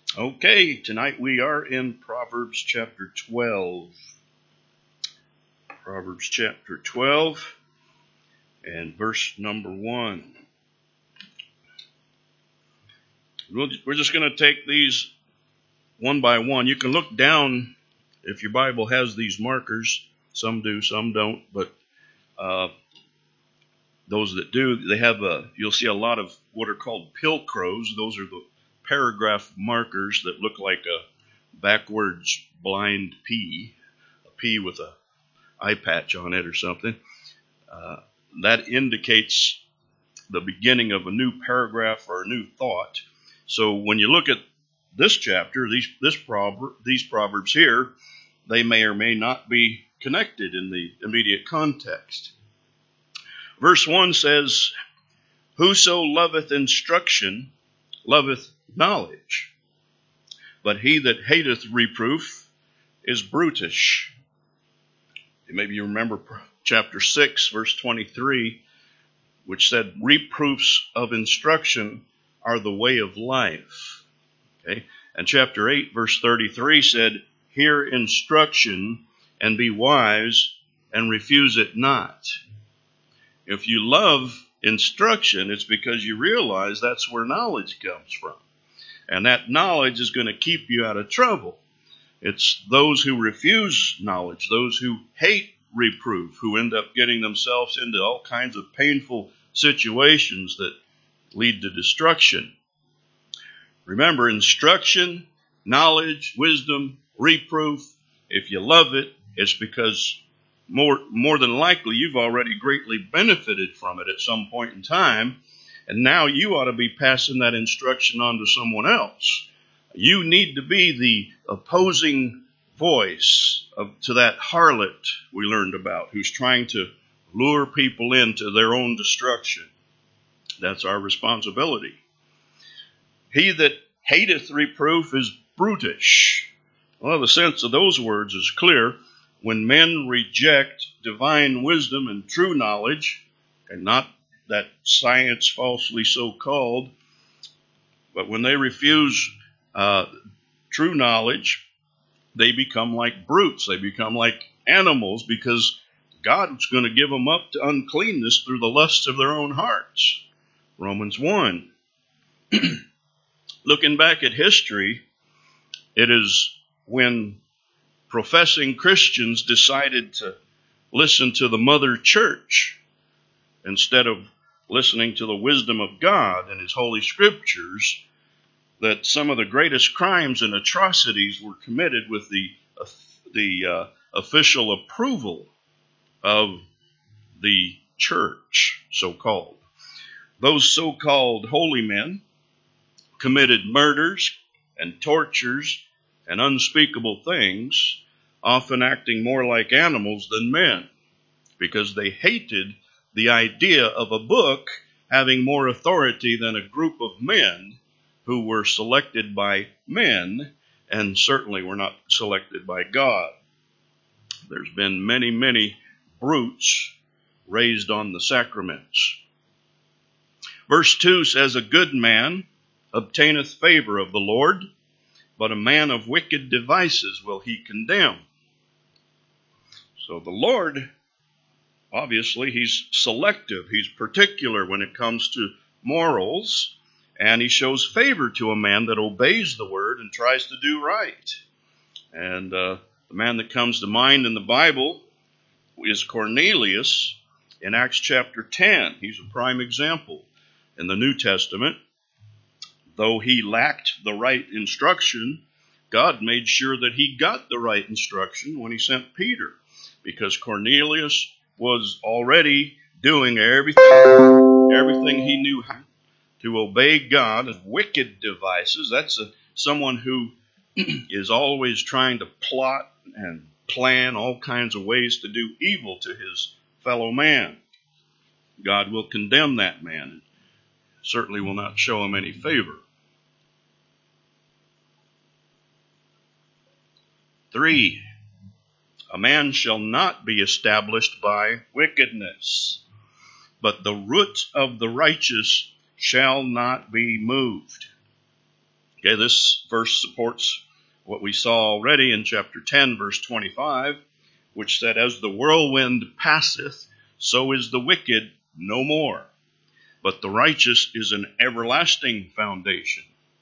Okay, tonight we are in Proverbs chapter 12. Proverbs chapter 12 and verse number 1. We're just going to take these one by one. You can look down if your Bible has these markers. Some do, some don't, but those that do, you'll see a lot of what are called pilcrows. Those are the paragraph markers that look like a backwards blind P, a P with a eye patch on it or something. That indicates the beginning of a new paragraph or a new thought. So when you look at this chapter, these proverbs here, they may or may not be connected in the immediate context. Verse 1 says, "Whoso loveth instruction loveth knowledge, but he that hateth reproof is brutish." Maybe you remember chapter 6, verse 23, which said, "Reproofs of instruction are the way of life." Okay? And chapter 8, verse 33 said, "Hear instruction and be wise and refuse it not." If you love instruction, it's because you realize that's where knowledge comes from. And that knowledge is going to keep you out of trouble. It's those who refuse knowledge, those who hate reproof, who end up getting themselves into all kinds of painful situations that lead to destruction. Remember, instruction, knowledge, wisdom, reproof, if you love it, it's because more than likely you've already greatly benefited from it at some point in time, and now you ought to be passing that instruction on to someone else. You need to be the opposing voice to that harlot we learned about, who's trying to lure people into their own destruction. That's our responsibility. "He that hateth reproof is brutish." Well, the sense of those words is clear. When men reject divine wisdom and true knowledge, and not that science falsely so called, but when they refuse true knowledge, they become like brutes. They become like animals, because God's going to give them up to uncleanness through the lusts of their own hearts. Romans 1. Looking back at history, it is when professing Christians decided to listen to the mother church instead of listening to the wisdom of God and His holy scriptures that some of the greatest crimes and atrocities were committed with the official approval of the church, so-called. Those so-called holy men committed murders and tortures and unspeakable things, often acting more like animals than men, because they hated the idea of a book having more authority than a group of men who were selected by men and certainly were not selected by God. There's been many, many brutes raised on the sacraments. Verse 2 says, "A good man obtaineth favor of the Lord, but a man of wicked devices will He condemn." So the Lord, obviously, He's selective. He's particular when it comes to morals, and He shows favor to a man that obeys the word and tries to do right. And the man that comes to mind in the Bible is Cornelius in Acts chapter 10. He's a prime example in the New Testament. Though he lacked the right instruction, God made sure that he got the right instruction when He sent Peter, because Cornelius was already doing everything he knew how to obey God. Wicked devices, that's someone who is always trying to plot and plan all kinds of ways to do evil to his fellow man. God will condemn that man, certainly will not show him any favor. 3, a man shall not be established by wickedness, but the root of the righteous shall not be moved. Okay, this verse supports what we saw already in chapter 10, verse 25, which said, "As the whirlwind passeth, so is the wicked no more. But the righteous is an everlasting foundation."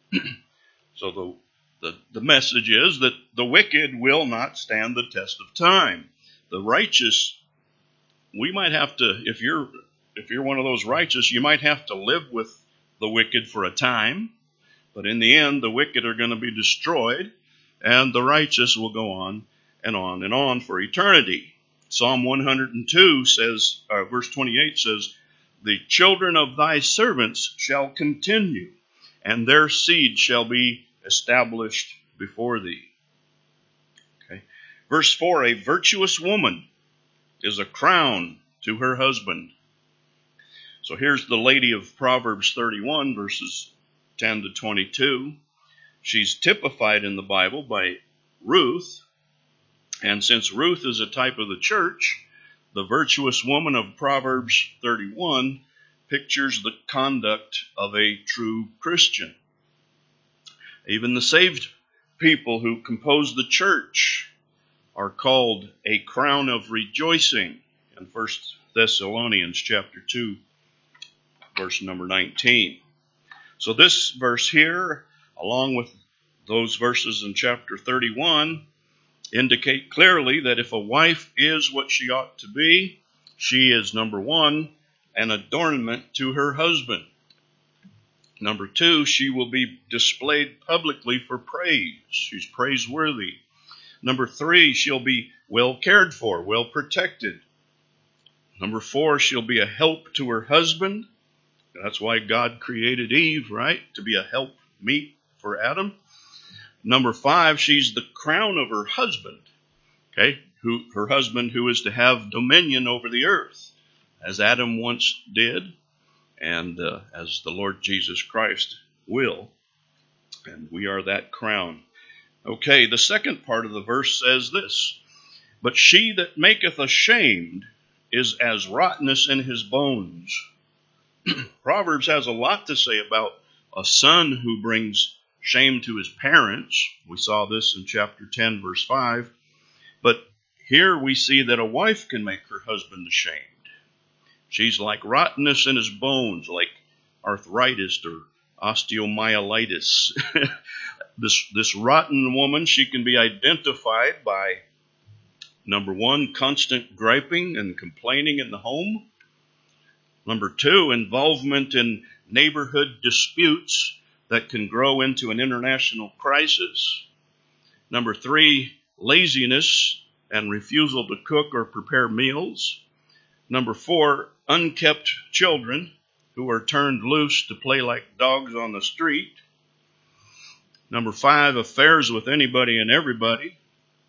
So the message is that the wicked will not stand the test of time. The righteous, we might have to, if you're one of those righteous, you might have to live with the wicked for a time. But in the end, the wicked are going to be destroyed, and the righteous will go on and on and on for eternity. Psalm 102 says, verse 28 says, "The children of thy servants shall continue, and their seed shall be established before thee." Okay. Verse 4, "A virtuous woman is a crown to her husband." So here's the lady of Proverbs 31, verses 10 to 22. She's typified in the Bible by Ruth. And since Ruth is a type of the church, the virtuous woman of Proverbs 31 pictures the conduct of a true Christian. Even the saved people who compose the church are called a crown of rejoicing in 1 Thessalonians chapter 2, verse number 19. So this verse here, along with those verses in chapter 31, indicate clearly that if a wife is what she ought to be, she is, number one, an adornment to her husband. Number two, she will be displayed publicly for praise. She's praiseworthy. Number three, she'll be well cared for, well protected. Number four, she'll be a help to her husband. That's why God created Eve, right? To be a helpmeet for Adam. Number five, she's the crown of her husband. Okay? Her husband who is to have dominion over the earth, as Adam once did, and as the Lord Jesus Christ will. And we are that crown. Okay, the second part of the verse says this: "But she that maketh ashamed is as rottenness in his bones." Proverbs has a lot to say about a son who brings shame to his parents. We saw this in chapter 10, verse 5. But here we see that a wife can make her husband ashamed. She's like rottenness in his bones, like arthritis or osteomyelitis. This rotten woman, she can be identified by, number one, constant griping and complaining in the home. Number two, involvement in neighborhood disputes that can grow into an international crisis. Number three, laziness and refusal to cook or prepare meals. Number four, unkept children who are turned loose to play like dogs on the street. Number five, affairs with anybody and everybody.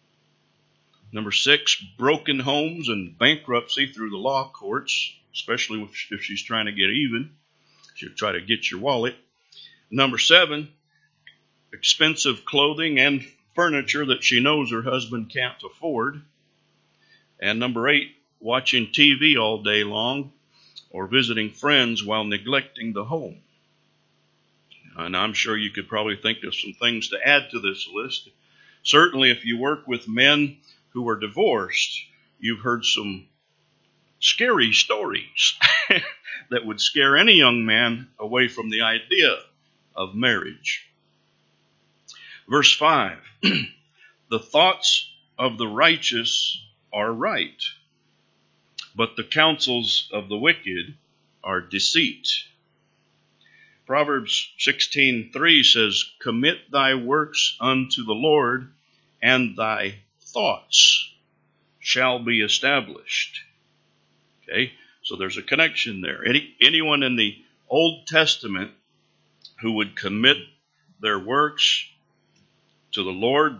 Number six, broken homes and bankruptcy through the law courts, especially if she's trying to get even. She'll try to get your wallet. Number seven, expensive clothing and furniture that she knows her husband can't afford. And number eight, watching TV all day long or visiting friends while neglecting the home. And I'm sure you could probably think of some things to add to this list. Certainly, if you work with men who are divorced, you've heard some scary stories that would scare any young man away from the idea of marriage. Verse 5, "The thoughts of the righteous are right, but the counsels of the wicked are deceit." Proverbs 16:3 says, "Commit thy works unto the Lord, and thy thoughts shall be established." Okay, so there's a connection there. Anyone in the Old Testament who would commit their works to the Lord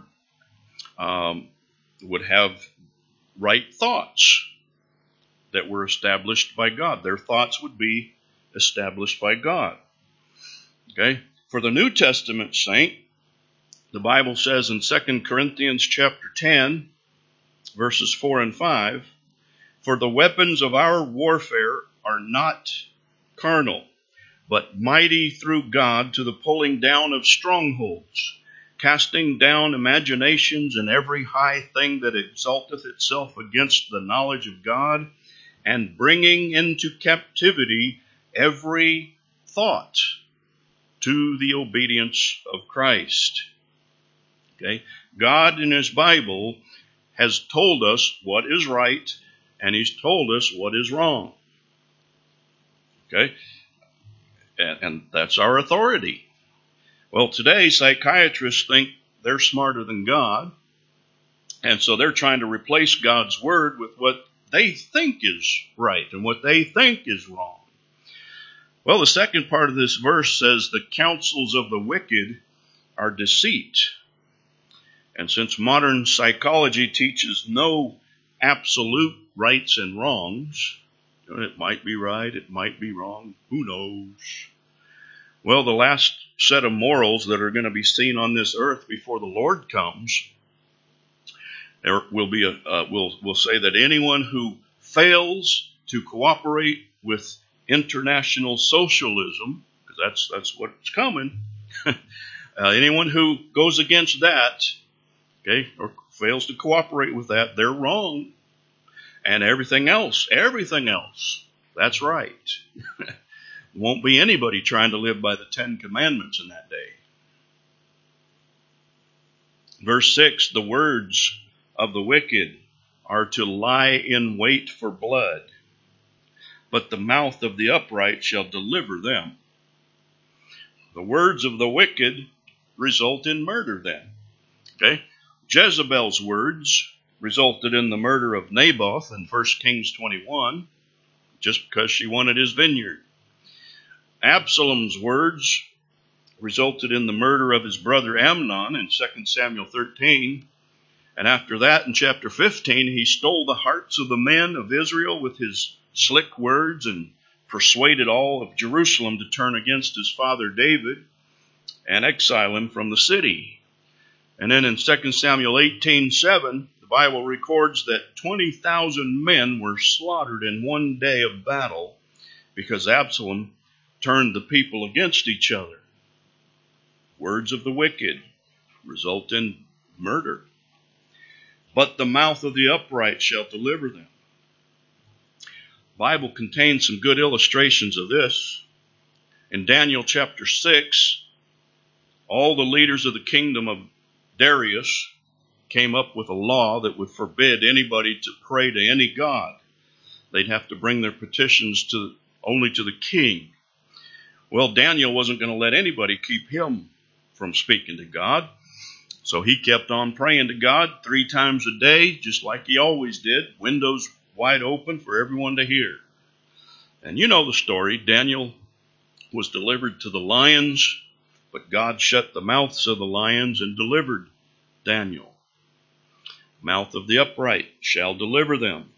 would have right thoughts that were established by God. Their thoughts would be established by God. Okay, for the New Testament saint, the Bible says in 2 Corinthians chapter 10, verses 4 and 5, "For the weapons of our warfare are not carnal, but mighty through God to the pulling down of strongholds, casting down imaginations and every high thing that exalteth itself against the knowledge of God, and bringing into captivity every thought to the obedience of Christ. Okay? God in His Bible has told us what is right, and He's told us what is wrong. Okay? And that's our authority. Well, today psychiatrists think they're smarter than God, and so they're trying to replace God's word with what they think is right and what they think is wrong. Well, the second part of this verse says the counsels of the wicked are deceit. And since modern psychology teaches no absolute rights and wrongs, it might be right, it might be wrong, who knows? Well, the last set of morals that are going to be seen on this earth before the Lord comes, there will be we'll say that anyone who fails to cooperate with international socialism, because that's what's coming, anyone who goes against that, okay, or fails to cooperate with that, they're wrong. And everything else, that's right. Won't be anybody trying to live by the 10 Commandments in that day. Verse 6, the words of the wicked are to lie in wait for blood, but the mouth of the upright shall deliver them. The words of the wicked result in murder then. Okay? Jezebel's words resulted in the murder of Naboth in 1 Kings 21, just because she wanted his vineyard. Absalom's words resulted in the murder of his brother Amnon in 2 Samuel 13. And after that, in chapter 15, he stole the hearts of the men of Israel with his slick words and persuaded all of Jerusalem to turn against his father David and exile him from the city. And then in 2 Samuel 18:7, the Bible records that 20,000 men were slaughtered in one day of battle because Absalom turned the people against each other. Words of the wicked result in murder. But the mouth of the upright shall deliver them. The Bible contains some good illustrations of this. In Daniel chapter 6, all the leaders of the kingdom of Darius came up with a law that would forbid anybody to pray to any god. They'd have to bring their petitions only to the king. Well, Daniel wasn't going to let anybody keep him from speaking to God. So he kept on praying to God 3 times a day, just like he always did, windows wide open for everyone to hear. And you know the story. Daniel was delivered to the lions, but God shut the mouths of the lions and delivered Daniel. Mouth of the upright shall deliver them.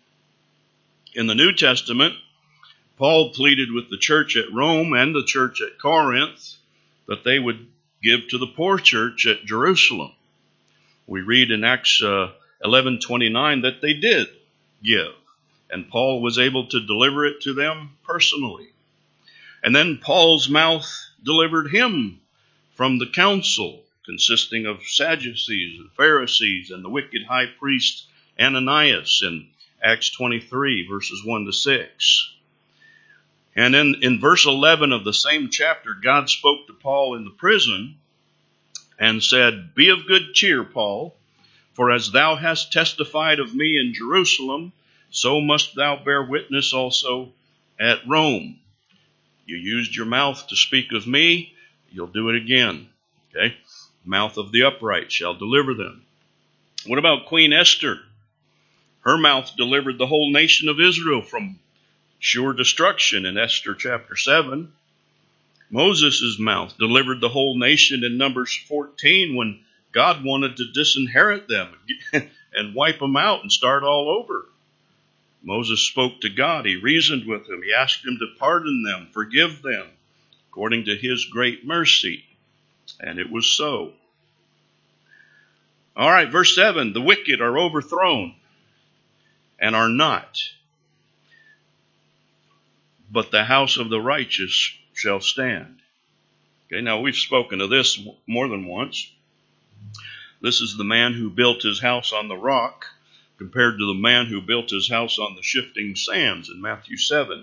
In the New Testament, Paul pleaded with the church at Rome and the church at Corinth that they would give to the poor church at Jerusalem. We read in Acts 11:29 that they did give, and Paul was able to deliver it to them personally. And then Paul's mouth delivered him from the council, consisting of Sadducees and Pharisees and the wicked high priest Ananias in Acts 23, verses 1-6. And then in verse 11 of the same chapter, God spoke to Paul in the prison and said, "Be of good cheer, Paul, for as thou hast testified of me in Jerusalem, so must thou bear witness also at Rome." You used your mouth to speak of me, you'll do it again. Okay? Mouth of the upright shall deliver them. What about Queen Esther? Her mouth delivered the whole nation of Israel from sure destruction in Esther chapter 7. Moses' mouth delivered the whole nation in Numbers 14 when God wanted to disinherit them and wipe them out and start all over. Moses spoke to God. He reasoned with him. He asked him to pardon them, forgive them, according to his great mercy. And it was so. All right, verse 7, the wicked are overthrown and are not, but the house of the righteous shall stand. Okay, now we've spoken of this more than once. This is the man who built his house on the rock compared to the man who built his house on the shifting sands in Matthew 7.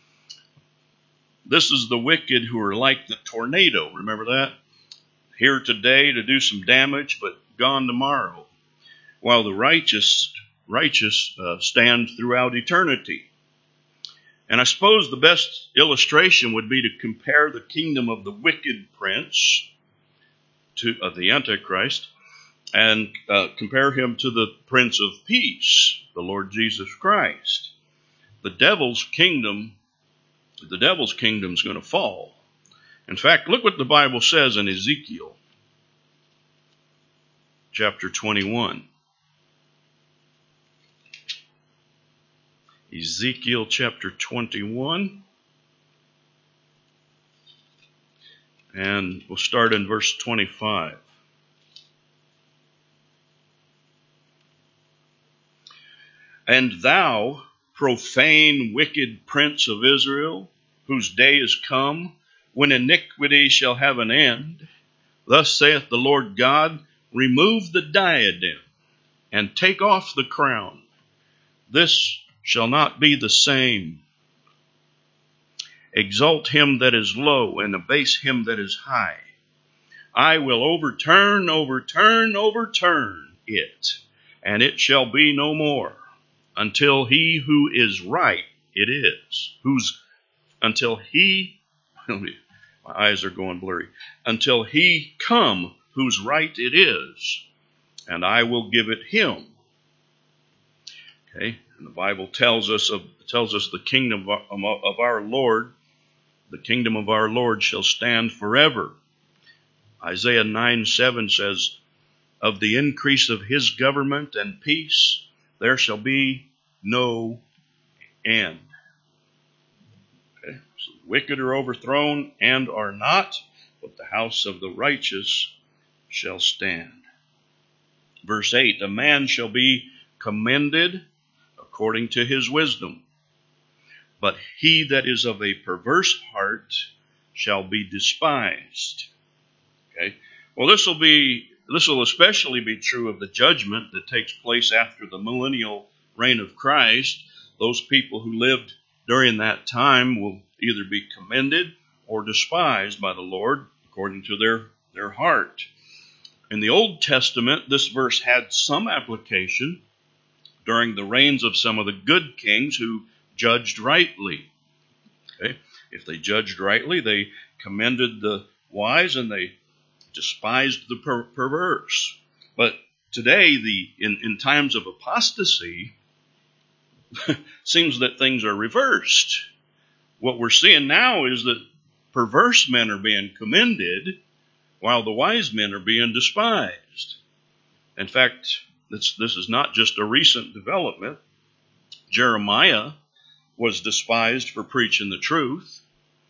This is the wicked who are like the tornado. Remember that? Here today to do some damage, but gone tomorrow. While the righteous stand throughout eternity. And I suppose the best illustration would be to compare the kingdom of the wicked prince of the Antichrist and compare him to the Prince of Peace, the Lord Jesus Christ. The devil's kingdom is going to fall. In fact, look what the Bible says in Ezekiel chapter 21. Ezekiel chapter 21. And we'll start in verse 25. And thou, profane, wicked prince of Israel, whose day is come, when iniquity shall have an end, thus saith the Lord God, remove the diadem, and take off the crown. This shall not be the same. Exalt him that is low, and abase him that is high. I will overturn it, and it shall be no more, until he who is right it is. My eyes are going blurry. Until he come whose right it is, and I will give it him. Okay, and the Bible tells us the kingdom of our Lord, the kingdom of our Lord shall stand forever. Isaiah 9:7 says, of the increase of his government and peace, there shall be no end. Okay, so the wicked are overthrown and are not, but the house of the righteous shall stand. Verse 8, a man shall be commended according to his wisdom, but he that is of a perverse heart shall be despised. Okay, well, this will especially be true of the judgment that takes place after the millennial reign of Christ. Those people who lived during that time will either be commended or despised by the Lord according to their heart. In the Old Testament, this verse had some application during the reigns of some of the good kings who judged rightly. Okay? If they judged rightly, they commended the wise and they despised the perverse. But today, in times of apostasy, seems that things are reversed. What we're seeing now is that perverse men are being commended while the wise men are being despised. In fact, this is not just a recent development. Jeremiah was despised for preaching the truth.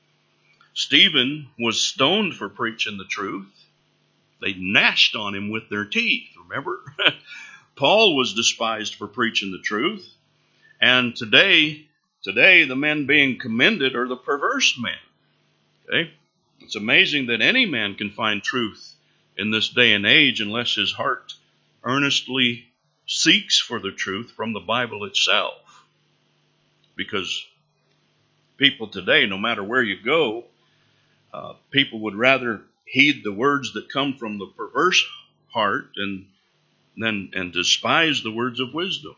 Stephen was stoned for preaching the truth. They gnashed on him with their teeth, remember? Paul was despised for preaching the truth. And today the men being commended are the perverse men. Okay? It's amazing that any man can find truth in this day and age unless his heart earnestly seeks for the truth from the Bible itself. Because people today, no matter where you go, people would rather heed the words that come from the perverse heart and despise the words of wisdom.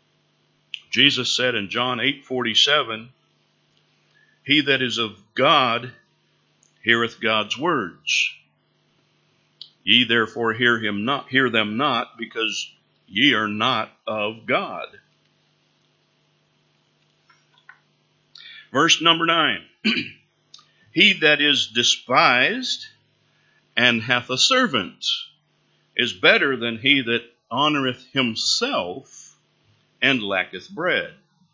Jesus said in John 8:47, he that is of God heareth God's words. Ye therefore hear them not, because ye are not of God. Verse number 9. He that is despised and hath a servant is better than he that honoreth himself and lacketh bread.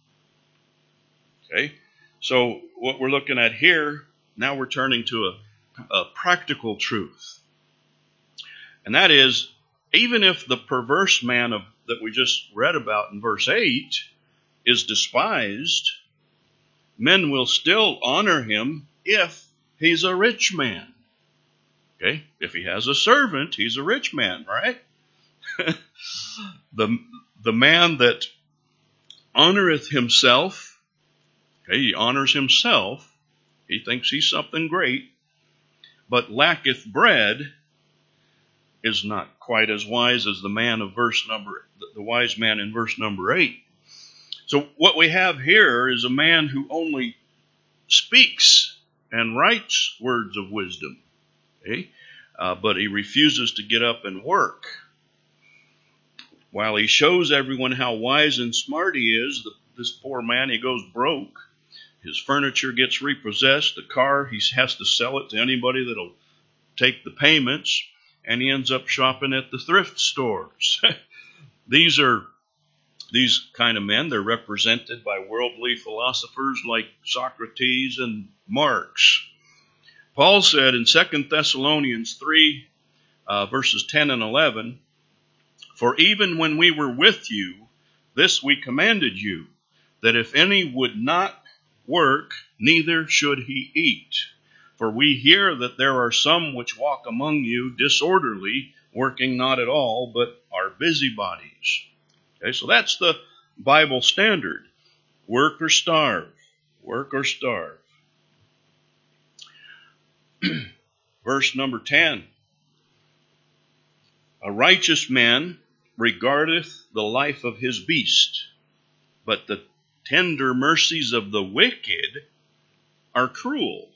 Okay, so what we're looking at here, now we're turning to a practical truth. And that is, even if the perverse man that we just read about in verse 8 is despised, men will still honor him if he's a rich man. Okay? If he has a servant, he's a rich man, right? The man that honoreth himself, okay, he honors himself, he thinks he's something great, but lacketh bread, is not quite as wise as the wise man in verse number 8. So what we have here is a man who only speaks and writes words of wisdom, okay? But he refuses to get up and work. While he shows everyone how wise and smart he is, this poor man, he goes broke. His furniture gets repossessed. The car, he has to sell it to anybody that'll take the payments. And he ends up shopping at the thrift stores. These kind of men, they're represented by worldly philosophers like Socrates and Marx. Paul said in 2 Thessalonians 3, verses 10 and 11, "For even when we were with you, this we commanded you, that if any would not work, neither should he eat. For we hear that there are some which walk among you disorderly, working not at all, but are busybodies." Okay, so that's the Bible standard. Work or starve. Work or starve. Verse number 10. "A righteous man regardeth the life of his beast, but the tender mercies of the wicked are cruel."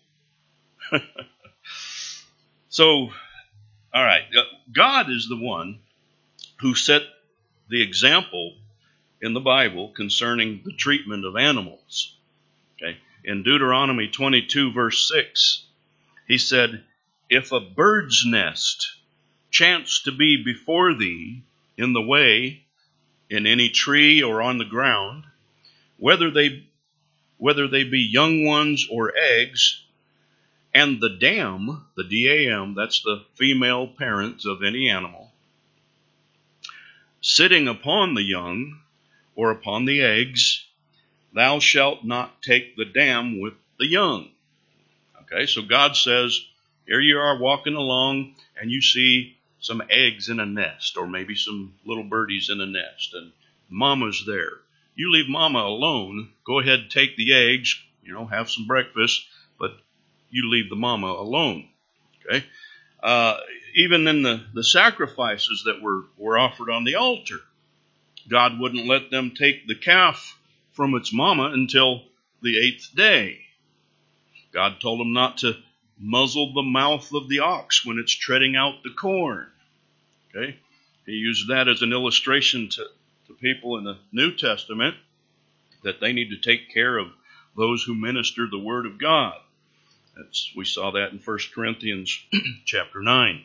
So, all right, God is the one who set the example in the Bible concerning the treatment of animals. Okay, in Deuteronomy 22, verse 6, he said, "If a bird's nest chance to be before thee in the way, in any tree or on the ground, whether they be young ones or eggs, and the dam," the D-A-M, that's the female parent of any animal, "sitting upon the young or upon the eggs, thou shalt not take the dam with the young." Okay, so God says, here you are walking along and you see some eggs in a nest, or maybe some little birdies in a nest, and mama's there. You leave mama alone. Go ahead, take the eggs, have some breakfast, but you leave the mama alone. Okay? Even in the sacrifices that were offered on the altar, God wouldn't let them take the calf from its mama until the 8th day. God told them not to muzzle the mouth of the ox when it's treading out the corn. Okay? He used that as an illustration to people in the New Testament that they need to take care of those who minister the Word of God. We saw that in 1 Corinthians chapter 9.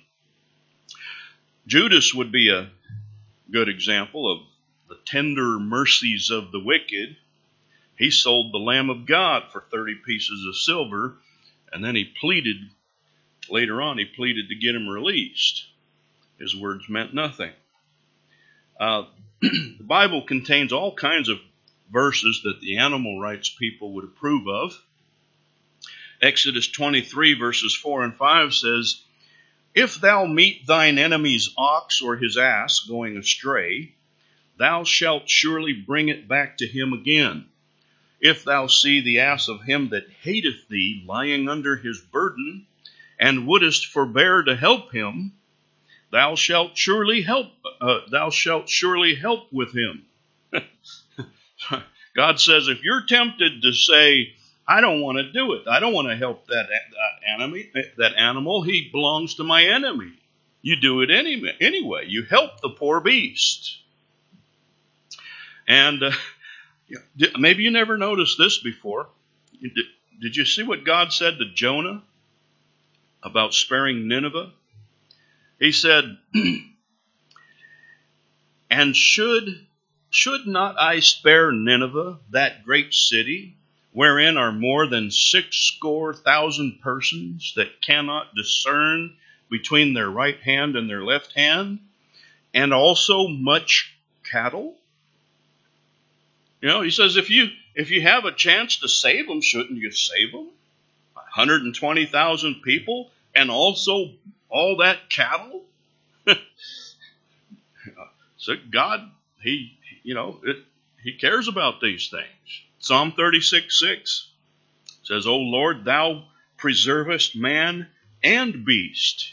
Judas would be a good example of the tender mercies of the wicked. He sold the Lamb of God for 30 pieces of silver, and then later on he pleaded to get him released. His words meant nothing. The Bible contains all kinds of verses that the animal rights people would approve of. Exodus 23 verses 4 and 5 says, "If thou meet thine enemy's ox or his ass going astray, thou shalt surely bring it back to him again. If thou see the ass of him that hateth thee lying under his burden, and wouldest forbear to help him, thou shalt surely help with him." God says, if you're tempted to say, "I don't want to do it. I don't want to help that animal. He belongs to my enemy," you do it anyway. You help the poor beast. And maybe you never noticed this before. Did you see what God said to Jonah about sparing Nineveh? He said, "And should not I spare Nineveh, that great city, wherein are more than 60,000 persons that cannot discern between their right hand and their left hand, and also much cattle?" He says, if you have a chance to save them, shouldn't you save them? 120,000 people and also all that cattle? So God, He cares about these things. Psalm 36:6 says, O Lord, thou preservest man and beast.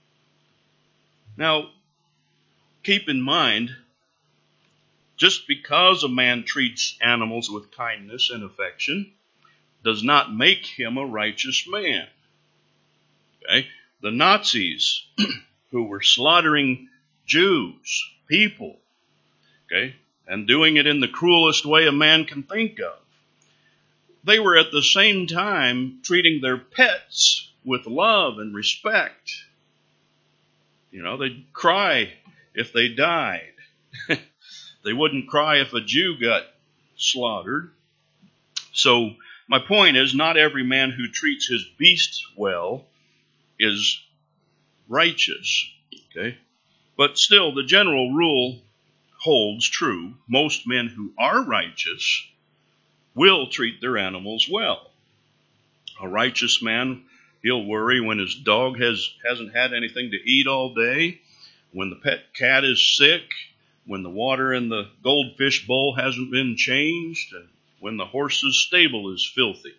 Now, keep in mind, just because a man treats animals with kindness and affection does not make him a righteous man. Okay? The Nazis who were slaughtering Jews, people, okay, and doing it in the cruelest way a man can think of, they were at the same time treating their pets with love and respect. They'd cry if they died. They wouldn't cry if a Jew got slaughtered. So my point is, not every man who treats his beasts well is righteous. Okay? But still, the general rule holds true. Most men who are righteous will treat their animals well. A righteous man, he'll worry when his dog hasn't had anything to eat all day, when the pet cat is sick, when the water in the goldfish bowl hasn't been changed, and when the horse's stable is filthy.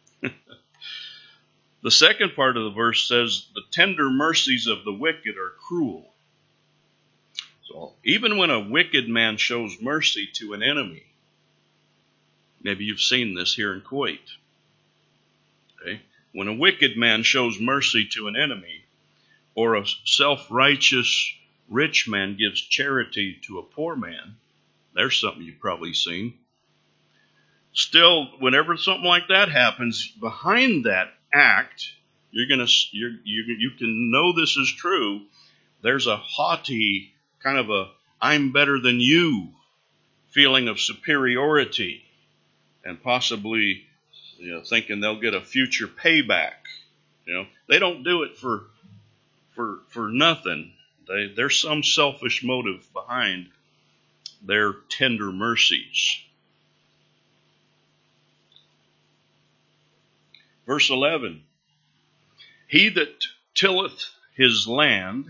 The second part of the verse says, the tender mercies of the wicked are cruel. So even when a wicked man shows mercy to an enemy, maybe you've seen this here in Kuwait. Okay? When a wicked man shows mercy to an enemy, or a self-righteous rich man gives charity to a poor man, there's something you've probably seen. Still, whenever something like that happens, behind that act, you can know this is true. There's a haughty kind of a I'm better than you feeling of superiority, and possibly thinking they'll get a future payback. They don't do it for nothing. There's some selfish motive behind their tender mercies. Verse 11, he that tilleth his land,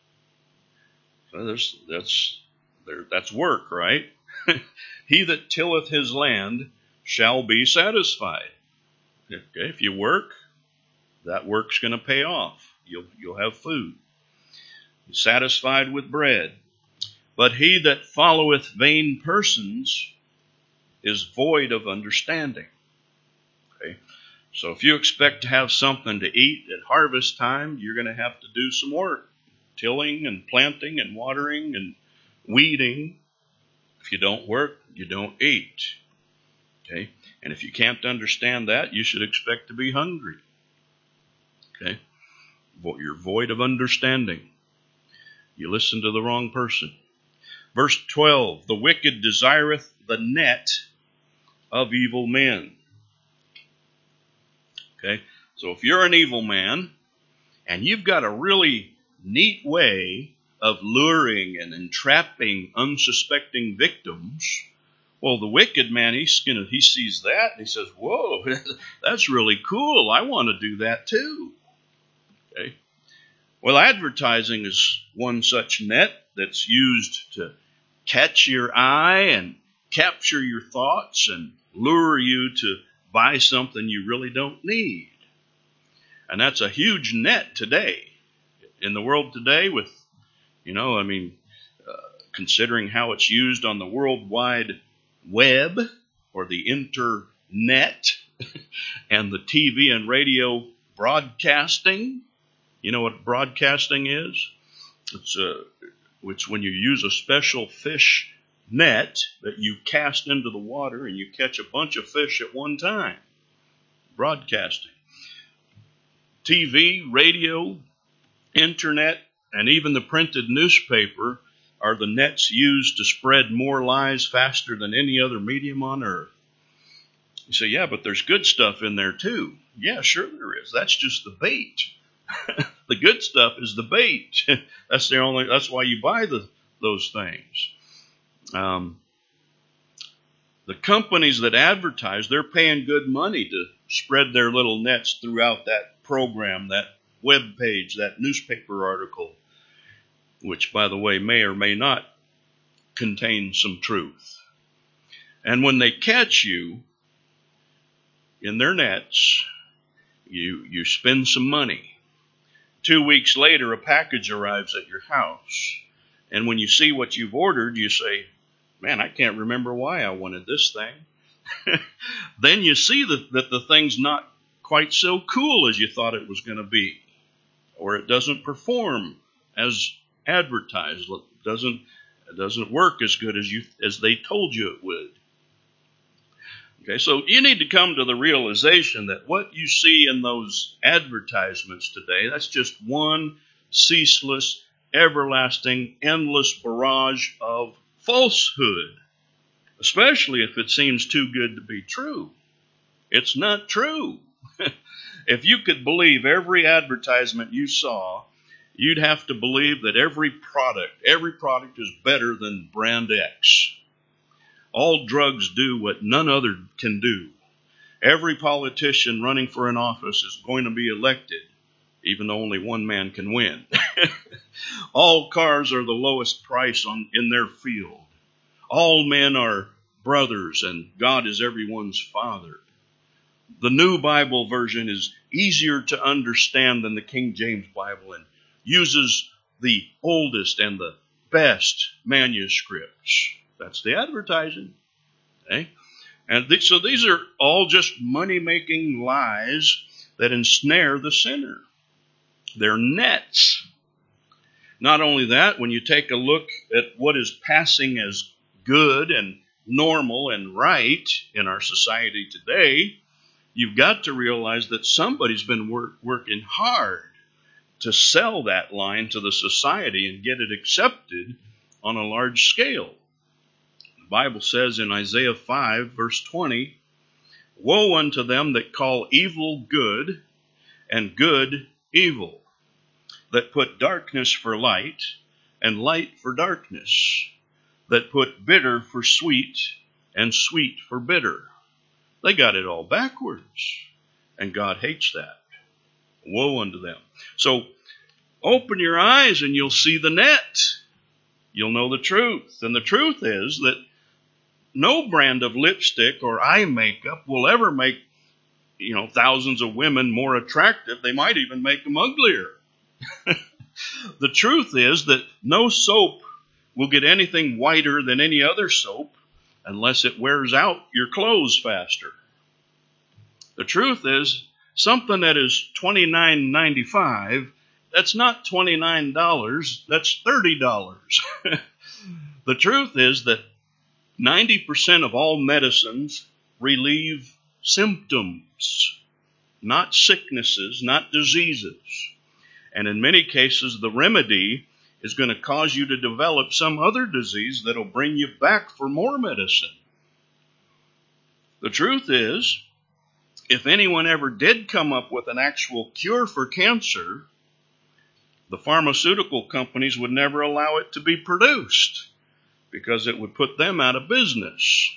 that's work, right? He that tilleth his land shall be satisfied. Okay, if you work, that work's going to pay off. You'll have food. Satisfied with bread. But he that followeth vain persons is void of understanding. Okay? So if you expect to have something to eat at harvest time, you're going to have to do some work. Tilling and planting and watering and weeding. If you don't work, you don't eat. Okay? And if you can't understand that, you should expect to be hungry. Okay? You're void of understanding. You listen to the wrong person. Verse 12, the wicked desireth the net of evil men. Okay? So if you're an evil man, and you've got a really neat way of luring and entrapping unsuspecting victims, well, the wicked man, he sees that, and he says, whoa, that's really cool. I want to do that too. Okay? Well, advertising is one such net that's used to catch your eye and capture your thoughts and lure you to buy something you really don't need. And that's a huge net today. In the world today with, considering how it's used on the World Wide Web or the internet and the TV and radio broadcasting. You know what broadcasting is? It's when you use a special fish net that you cast into the water and you catch a bunch of fish at one time. Broadcasting. TV, radio, internet, and even the printed newspaper are the nets used to spread more lies faster than any other medium on earth. You say, yeah, but there's good stuff in there too. Yeah, sure there is. That's just the bait. The good stuff is the bait. That's why you buy those things. The companies that advertise, they're paying good money spread their little nets throughout that program, that web page, that newspaper article, which, by the way, may or may not contain some truth. And when they catch you in their nets, you spend some money. 2 weeks later, a package arrives at your house. And when you see what you've ordered, you say, man, I can't remember why I wanted this thing. Then you see that the thing's not quite so cool as you thought it was going to be. Or it doesn't perform as advertised. It doesn't work as good as they told you it would. Okay, so you need to come to the realization that what you see in those advertisements today, that's just one ceaseless, everlasting, endless barrage of falsehood, especially if it seems too good to be true. It's not true. If you could believe every advertisement you saw, you'd have to believe that every product is better than brand X. All drugs do what none other can do. Every politician running for an office is going to be elected, even though only one man can win. All cars are the lowest price in their field. All men are brothers, and God is everyone's father. The New Bible version is easier to understand than the King James Bible and uses the oldest and the best manuscripts. That's the advertising. Okay? And so these are all just money-making lies that ensnare the sinner. They're nets. Not only that, when you take a look at what is passing as good and normal and right in our society today, you've got to realize that somebody's been working hard to sell that line to the society and get it accepted on a large scale. The Bible says in Isaiah 5, verse 20, "Woe unto them that call evil good and good evil, that put darkness for light and light for darkness, that put bitter for sweet and sweet for bitter." They got it all backwards, and God hates that. Woe unto them. So open your eyes and you'll see the net. You'll know the truth. And the truth is that no brand of lipstick or eye makeup will ever make, thousands of women more attractive. They might even make them uglier. The truth is that no soap will get anything whiter than any other soap unless it wears out your clothes faster. The truth is, something that is $29.95, that's not $29, that's $30. The truth is that 90% of all medicines relieve symptoms, not sicknesses, not diseases. And in many cases, the remedy is going to cause you to develop some other disease that'll bring you back for more medicine. The truth is, if anyone ever did come up with an actual cure for cancer, the pharmaceutical companies would never allow it to be produced because it would put them out of business.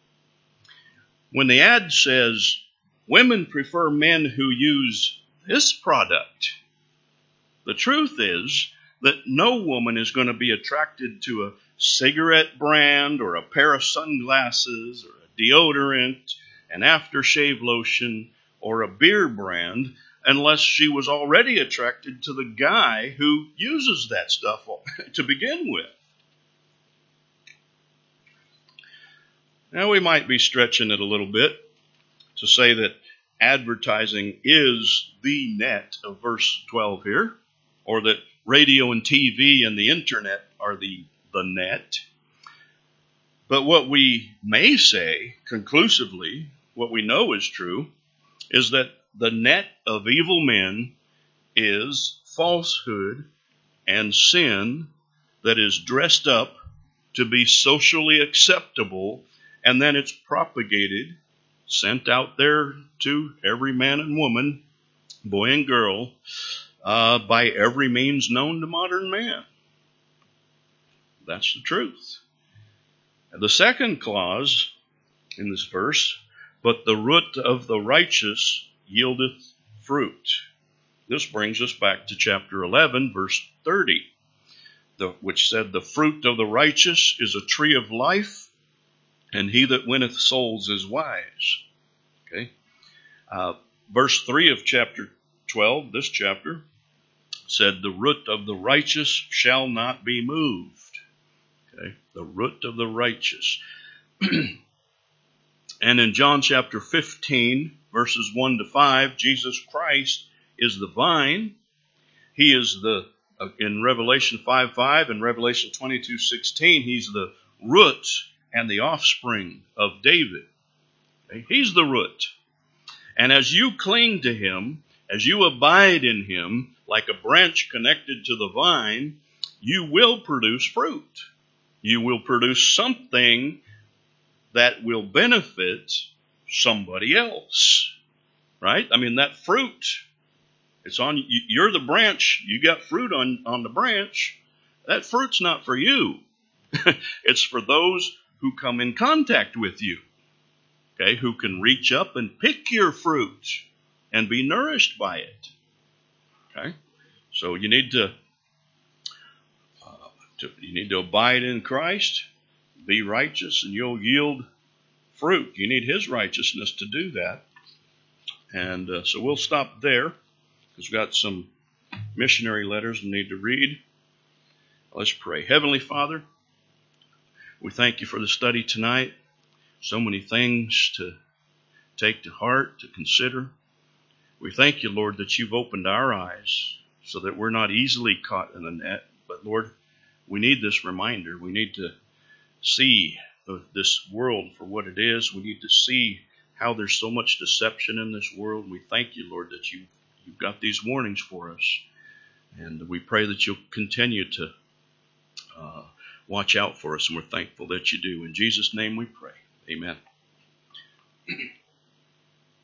When the ad says, women prefer men who use this product, the truth is that no woman is going to be attracted to a cigarette brand or a pair of sunglasses or a deodorant, an aftershave lotion, or a beer brand unless she was already attracted to the guy who uses that stuff to begin with. Now, we might be stretching it a little bit to say that advertising is the net of verse 12 here, or that radio and TV and the internet are the net. But what we may say conclusively, what we know is true, is that the net of evil men is falsehood and sin that is dressed up to be socially acceptable, and then it's propagated, sent out there to every man and woman, boy and girl, by every means known to modern man. That's the truth. The second clause in this verse but the root of the righteous yieldeth fruit. This brings us back to chapter 11, verse 30, which said, the fruit of the righteous is a tree of life, and he that winneth souls is wise. Okay. Verse 3 of chapter 12, this chapter, said, the root of the righteous shall not be moved. Okay. The root of the righteous. And in John chapter 15, verses 1 to 5, Jesus Christ is the vine. He is in Revelation 5:5 and Revelation 22:16, he's the root and the offspring of David. Okay? He's the root. And as you cling to him, as you abide in him, like a branch connected to the vine, you will produce fruit. You will produce something that will benefit somebody else. Right? I mean, that fruit, it's on, you're the branch, you got fruit on the branch. That fruit's not for you. It's for those who come in contact with you. Okay, who can reach up and pick your fruit and be nourished by it. Okay, so you need to abide in Christ, be righteous, and you'll yield fruit. You need his righteousness to do that. And so we'll stop there because we've got some missionary letters we need to read. Let's pray. Heavenly Father, we thank you for the study tonight. So many things to take to heart, to consider. We thank you, Lord, that you've opened our eyes so that we're not easily caught in the net. But Lord, we need this reminder. We need to see this world for what it is. We need to see how there's so much deception in this world. We thank you, Lord, that you've got these warnings for us. And we pray that you'll continue to watch out for us, and we're thankful that you do. In Jesus' name we pray. Amen.